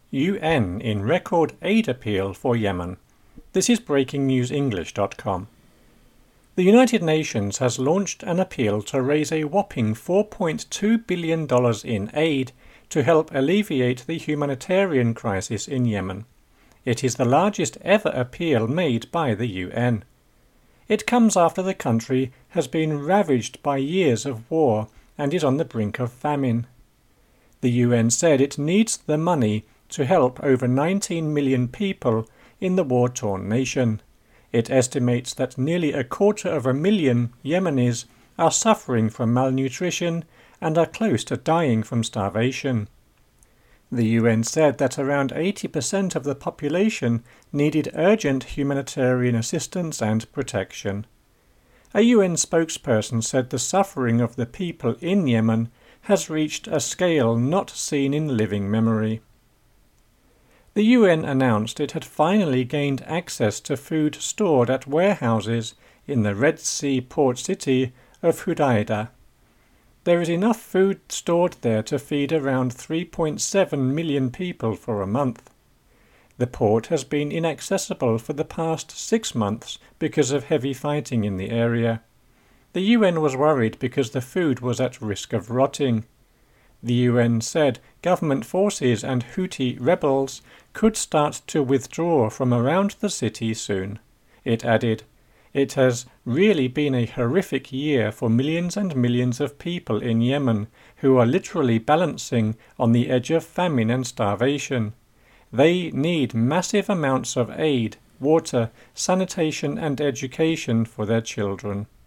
UN in record aid appeal for Yemen. This is breakingnewsenglish.com. The United Nations has launched an appeal to raise a whopping $4.2 billion in aid to help alleviate the humanitarian crisis in Yemen. It is the largest ever appeal made by the UN. It comes after the country has been ravaged by years of war and is on the brink of famine. The UN said it needs the money to help over 19 million people in the war-torn nation. It estimates that nearly 250,000 Yemenis are suffering from malnutrition and are close to dying from starvation. The UN said that around 80% of the population needed urgent humanitarian assistance and protection. A UN spokesperson said the suffering of the people in Yemen has reached a scale not seen in living memory. The UN announced it had finally gained access to food stored at warehouses in the Red Sea port city of Hudaydah. There is enough food stored there to feed around 3.7 million people for a month. The port has been inaccessible for the past 6 months because of heavy fighting in the area. The UN was worried because the food was at risk of rotting. The UN said government forces and Houthi rebels could start to withdraw from around the city soon. It added, "It has really been a horrific year for millions and millions of people in Yemen who are literally balancing on the edge of famine and starvation. They need massive amounts of aid, water, sanitation and education for their children."